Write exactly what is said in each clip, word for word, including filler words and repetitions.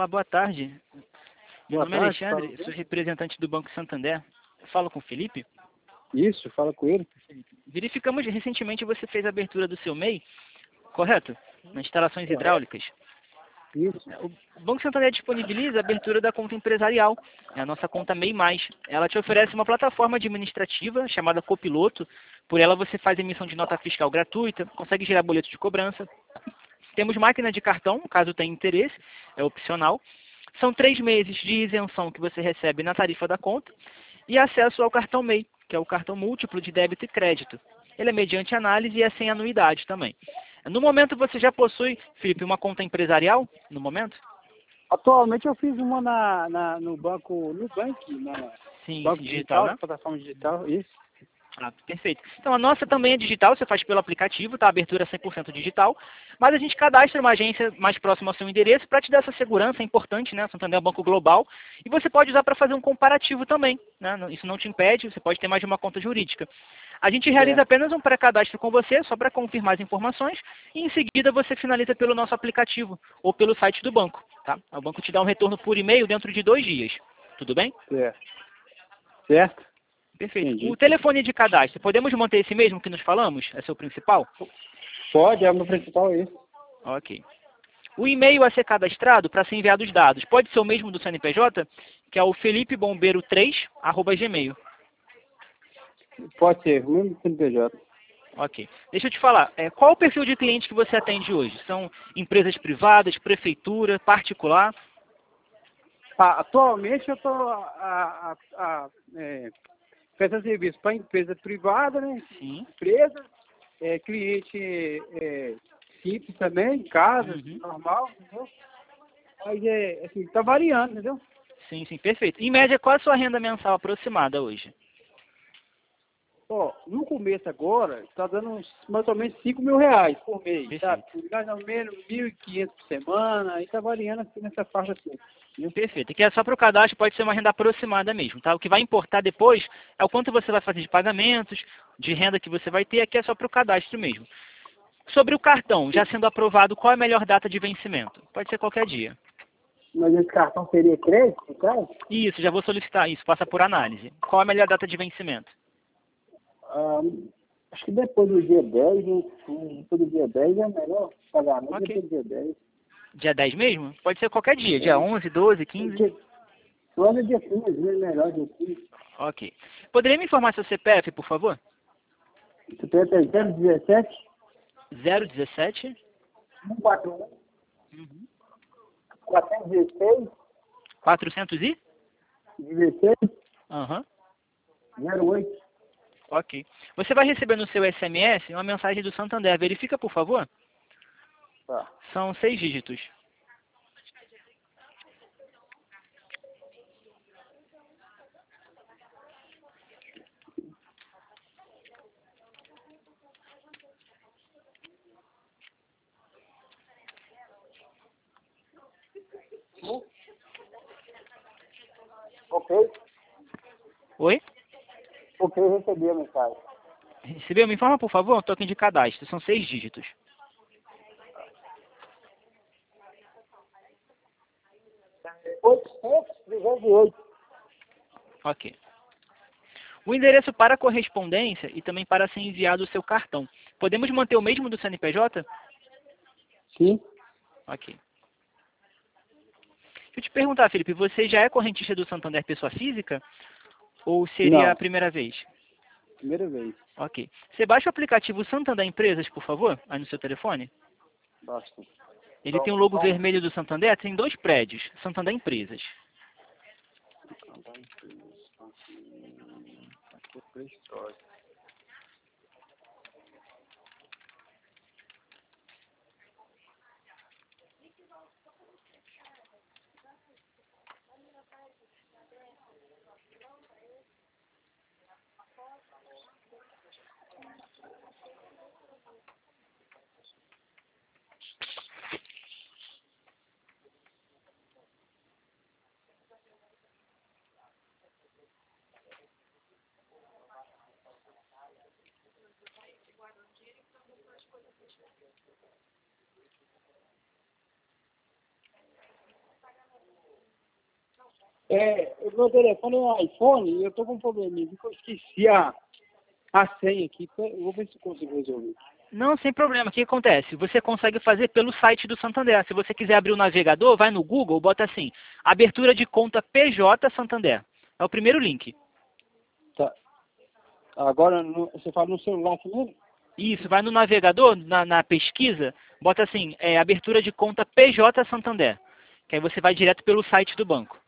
Olá, boa tarde. Meu Boa nome é tarde, Alexandre, fala sou representante do Banco Santander. Falo com o Felipe. Isso, fala com ele. Verificamos recentemente você fez a abertura do seu M E I, correto? Nas instalações Correto. hidráulicas. Isso. O Banco Santander disponibiliza a abertura da conta empresarial, é a nossa conta M E I mais. Ela te oferece uma plataforma administrativa chamada Copiloto. Por ela você faz emissão de nota fiscal gratuita, consegue gerar boleto de cobrança. Temos máquina de cartão, caso tenha interesse, é opcional. São três meses de isenção que você recebe na tarifa da conta e acesso ao cartão M E I, que é o cartão múltiplo de débito e crédito. Ele é mediante análise e é sem anuidade também. No momento você já possui, Felipe, uma conta empresarial? No momento? Atualmente eu fiz uma na, na, no banco, no banco, na Sim, banco sim, digital, digital, né? plataforma digital, isso. Ah, perfeito. Então a nossa também é digital, você faz pelo aplicativo, tá? A abertura é cem por cento digital, mas a gente cadastra uma agência mais próxima ao seu endereço para te dar essa segurança, é importante, né? Santander é um banco global, e você pode usar para fazer um comparativo também, né? Isso não te impede, você pode ter mais de uma conta jurídica. A gente realiza É. apenas um pré-cadastro com você, só para confirmar as informações, e em seguida você finaliza pelo nosso aplicativo ou pelo site do banco, tá? O banco te dá um retorno por e-mail dentro de dois dias, tudo bem? Certo. Certo? Perfeito. Entendi. O telefone de cadastro, podemos manter esse mesmo que nos falamos? É seu principal? Pode, é o meu principal isso. Ok. O e-mail a ser cadastrado para ser enviado os dados pode ser o mesmo do C N P J, que é o felipebombeiro três arroba gmail. Pode ser, o mesmo C N P J. Ok. Deixa eu te falar, é, qual o perfil de cliente que você atende hoje? São empresas privadas, prefeitura, particular? Ah, atualmente eu estou a, a, a, é, prestando serviço para empresa privada, né? Sim. Empresa, é, cliente é, simples também, casa, Uhum. normal, entendeu? Mas é, assim, tá variando, entendeu? Sim, sim, perfeito. Em média, qual a sua renda mensal aproximada hoje? Ó, no começo agora, está dando uns, mais ou menos cinco mil reais por mês, Perfeito. sabe? Mais ou menos mil e quinhentos por semana, aí tá variando assim nessa faixa assim. Entendeu? Perfeito. Aqui é só para o cadastro, pode ser uma renda aproximada mesmo, tá? O que vai importar depois é o quanto você vai fazer de pagamentos, de renda que você vai ter, aqui é só para o cadastro mesmo. Sobre o cartão, já sendo aprovado, qual é a melhor data de vencimento? Pode ser qualquer dia. Mas esse cartão seria crédito, no caso? Isso, já vou solicitar isso, passa por análise. Qual é a melhor data de vencimento? Ah, acho que depois do dia dez, né? Depois do dia dez é melhor pagamento Ok. depois do dia dez. Dia dez mesmo? Pode ser qualquer dia, dia É. onze, doze, quinze? Dia, Logo dia quinze, né? Melhor dia quinze. Ok. Poderia me informar seu C P F, por favor? Você tem até zero dezessete, zero dezessete, cento e quarenta e um, quatrocentos e dezesseis, quatrocentos e? dezesseis, Aham. zero oito. Ok. Você vai receber no seu S M S uma mensagem do Santander. Verifica, por favor. Tá. São seis dígitos. Ok? Oi? Ok, recebi a mensagem. Recebeu? Me informa, por favor, um token de cadastro. São seis dígitos. oitocentos, trezentos e oito. Ok. O endereço para correspondência e também para ser enviado o seu cartão. Podemos manter o mesmo do C N P J? Sim. Ok. Deixa eu te perguntar, Felipe, você já é correntista do Santander pessoa física? Ou seria Não, a primeira vez? primeira vez. Ok. Você baixa o aplicativo Santander Empresas, por favor, aí no seu telefone. Basta. Ele tem Então, o logo então, vermelho do Santander, tem dois prédios, Santander Empresas. aqui é pré-história. É, o meu telefone é um iPhone e eu tô com um probleminha, porque eu esqueci a, a senha aqui. Eu vou ver se eu consigo resolver. Não, sem problema. O que acontece? Você consegue fazer pelo site do Santander. Se você quiser abrir o navegador, vai no Google, bota assim, abertura de conta P J Santander. É o primeiro link. Tá. Agora, no, você fala no celular também? Isso, vai no navegador, na, na pesquisa, bota assim, é, abertura de conta P J Santander. Que aí você vai direto pelo site do banco.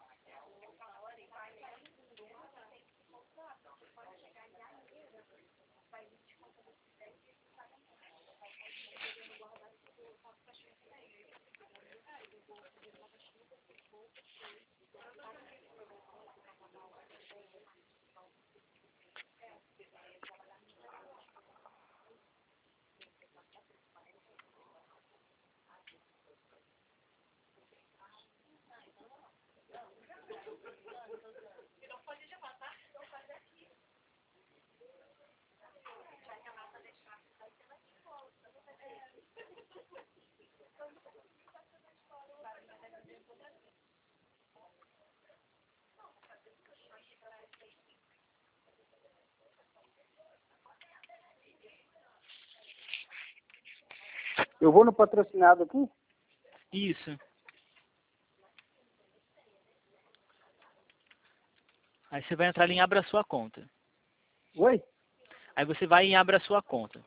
Eu vou no patrocinado aqui? Isso. Aí você vai entrar ali em abra sua conta. Oi? Aí você vai em abra sua conta.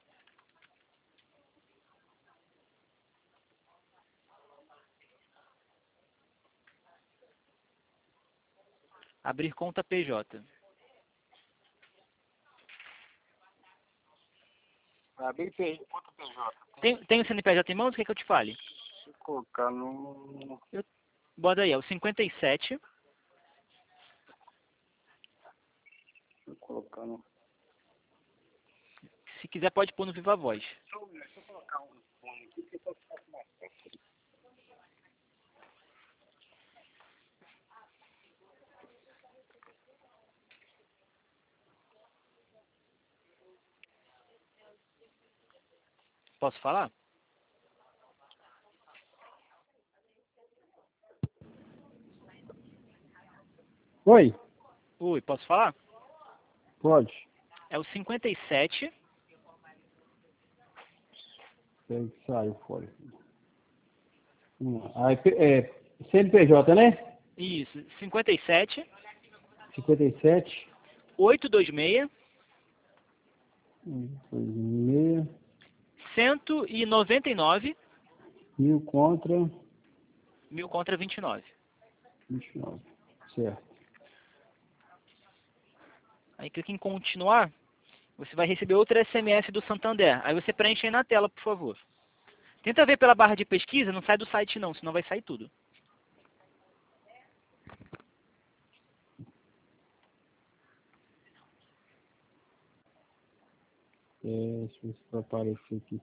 Abrir conta P J. Abri P J. Tem, tem o C N P J em mãos? O que, que eu te fale? Deixa eu colocar no... Eu, bota aí, é o cinquenta e sete, Deixa eu colocar no... se quiser pode pôr no Viva Voz. Deixa eu colocar um fone aqui, que eu tô ficando mais perto. Posso falar? Oi? Oi, posso falar? Pode. É o cinquenta e sete, Peraí que saiu fora. Hum, aí, é, C N P J, né? isso, cinquenta e sete, cinquenta e sete, oitocentos e vinte e seis, meia, cento e noventa e nove, mil contra mil contra vinte e nove. vinte e nove. Certo. Aí clica em continuar, você vai receber outro S M S do Santander. Aí você preenche aí na tela, por favor. Tenta ver pela barra de pesquisa, não sai do site não, senão vai sair tudo. É, deixa eu ver se vai aparecer aqui.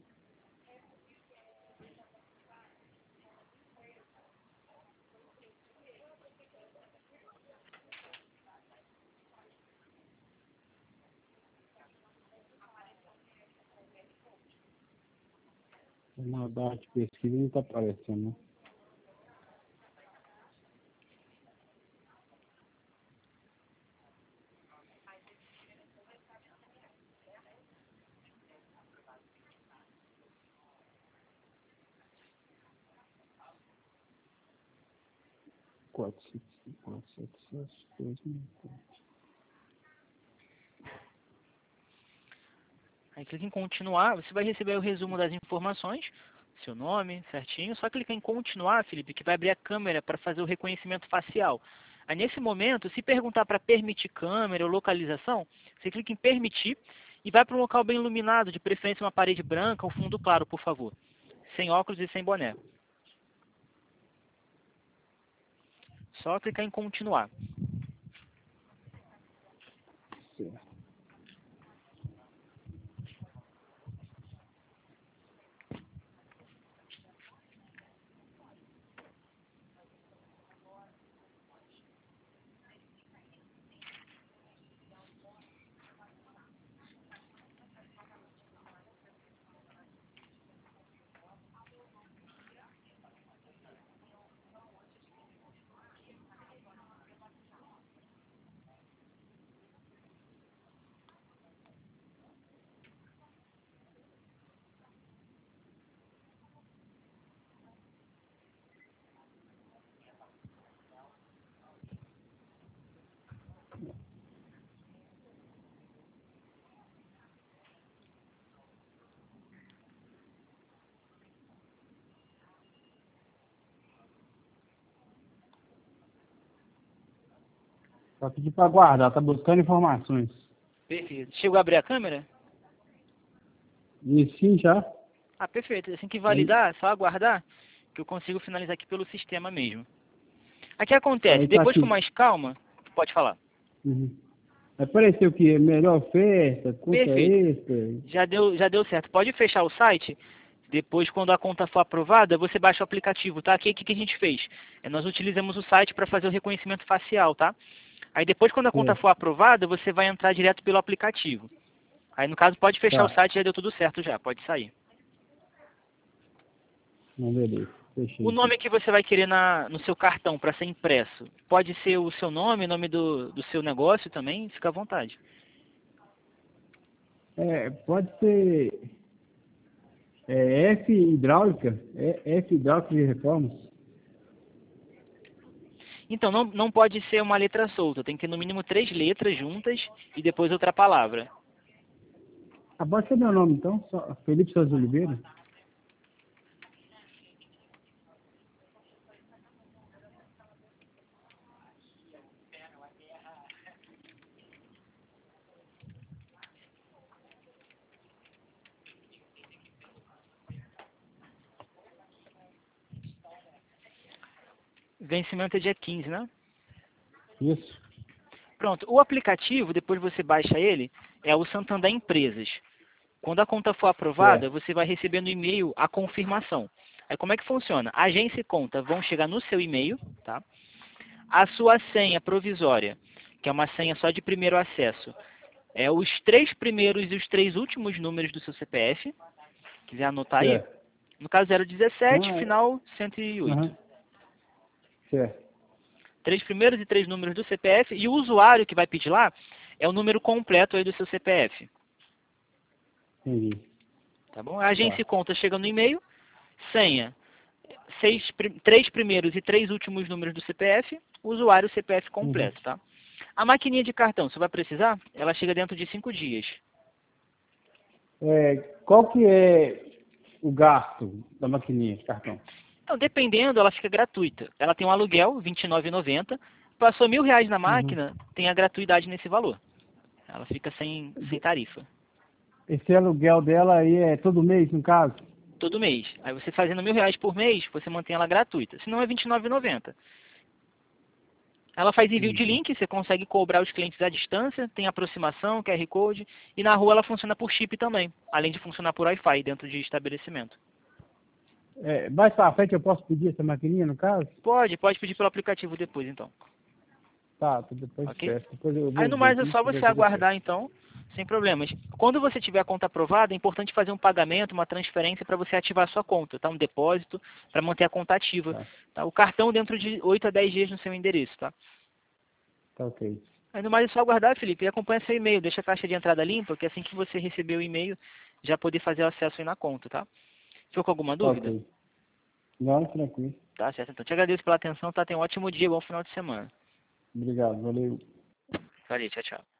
Na barra de pesquisa não está aparecendo, né? quatro, cinco, quatro, sete, sete, dois, um. Aí clica em continuar, você vai receber o resumo das informações, seu nome, certinho. Só clicar em continuar, Felipe, que vai abrir a câmera para fazer o reconhecimento facial. Aí nesse momento, se perguntar para permitir câmera ou localização, você clica em permitir e vai para um local bem iluminado, de preferência uma parede branca ou fundo claro, por favor. Sem óculos e sem boné. Só clicar em continuar. Certo. Só pedir para aguardar, tá buscando informações. Perfeito. Chegou a abrir a câmera? E sim, já. Ah, perfeito. Assim que validar, é só aguardar, que eu consigo finalizar aqui pelo sistema mesmo. Aqui acontece, Aí tá depois aqui. com mais calma, pode falar. Uhum. Apareceu o quê? Melhor oferta, conta Perfeito. extra. Já deu, já deu certo. Pode fechar o site. Depois, quando a conta for aprovada, você baixa o aplicativo, tá? Aqui, o que que a gente fez? É, nós utilizamos o site para fazer o reconhecimento facial, tá? Aí depois, quando a conta É, for aprovada, você vai entrar direto pelo aplicativo. Aí, no caso, pode fechar o tá. site, já deu tudo certo já, pode sair. Não, beleza. Fechei O aqui. nome que você vai querer na, no seu cartão para ser impresso, pode ser o seu nome, o nome do, do seu negócio também, fica à vontade. É, pode ser é, F hidráulica, é, F hidráulica de reformas. Então, não, não pode ser uma letra solta, tem que ter no mínimo três letras juntas e depois outra palavra. Abaixa meu nome então, só, Felipe Souza Oliveira. Vencimento é dia quinze, né? Isso. Pronto, o aplicativo, depois você baixa ele, é o Santander Empresas. Quando a conta for aprovada, Certo. você vai receber no e-mail a confirmação. Aí como é que funciona? A agência e conta vão chegar no seu e-mail, tá? A sua senha provisória, que é uma senha só de primeiro acesso, é os três primeiros e os três últimos números do seu C P F. Quiser anotar aí? Certo. No caso zero dezessete, Não, é... final cento e oito. Uhum. Certo. Três primeiros e três números do C P F. E o usuário que vai pedir lá é o número completo aí do seu C P F. Entendi. Tá bom? A agência Tá. e conta chega no e-mail, senha, seis, três primeiros e três últimos números do C P F, usuário C P F Uhum. completo, tá? A maquininha de cartão, você vai precisar? Ela chega dentro de cinco dias. É, qual que é o gasto da maquininha de cartão? Então, dependendo, ela fica gratuita. Ela tem um aluguel, vinte e nove reais e noventa centavos. Passou mil reais na Uhum. máquina, tem a gratuidade nesse valor. Ela fica sem, sem tarifa. Esse aluguel dela aí é todo mês, no caso? Todo mês. Aí você fazendo mil reais por mês, você mantém ela gratuita. Se não, é vinte e nove reais e noventa centavos. Ela faz envio de Uhum. link, você consegue cobrar os clientes à distância, tem aproximação, Q R Code, e na rua ela funciona por chip também, além de funcionar por Wi-Fi dentro de estabelecimento. É, mais pra frente eu posso pedir essa maquininha, no caso? Pode, pode pedir pelo aplicativo depois, então. Tá, depois Ok? peço. Depois eu Aí vou no ver mais é aqui só e você ver se eu peço. aguardar, então, sem problemas. Quando você tiver a conta aprovada, é importante fazer um pagamento, uma transferência para você ativar a sua conta, tá? Um depósito para manter a conta ativa. Tá, Tá? O cartão dentro de oito a dez dias no seu endereço, tá? tá ok. Aí no mais é só aguardar, Felipe, e acompanha seu e-mail. Deixa a caixa de entrada limpa, que assim que você receber o e-mail, já poder fazer o acesso aí na conta, tá? Ficou com alguma Tá dúvida? ok. Não, tranquilo. Tá certo, então. Te agradeço pela atenção, tá? Tenha um ótimo dia, bom final de semana. Obrigado, valeu. Valeu, tchau, tchau.